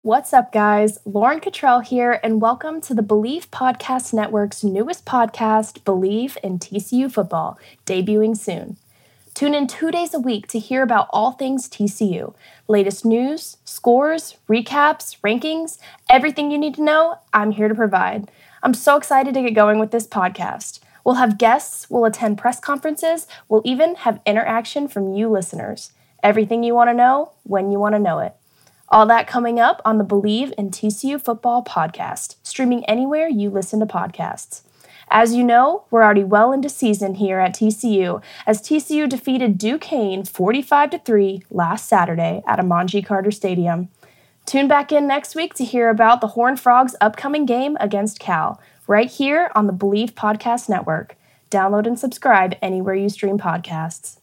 What's up, guys? Lauren Cottrell here, and welcome to the Believe Podcast Network's newest podcast, Believe in TCU Football, debuting soon. Tune in 2 days a week to hear about all things TCU. Latest news, scores, recaps, rankings, everything you need to know, I'm here to provide. I'm so excited to get going with this podcast. We'll have guests, we'll attend press conferences, we'll even have interaction from you listeners. Everything you want to know, when you want to know it. All that coming up on the Believe in TCU Football podcast, streaming anywhere you listen to podcasts. As you know, we're already well into season here at TCU, as TCU defeated Duquesne 45-3 last Saturday at Amanji Carter Stadium. Tune back in next week to hear about the Horned Frogs' upcoming game against Cal, right here on the Believe Podcast Network. Download and subscribe anywhere you stream podcasts.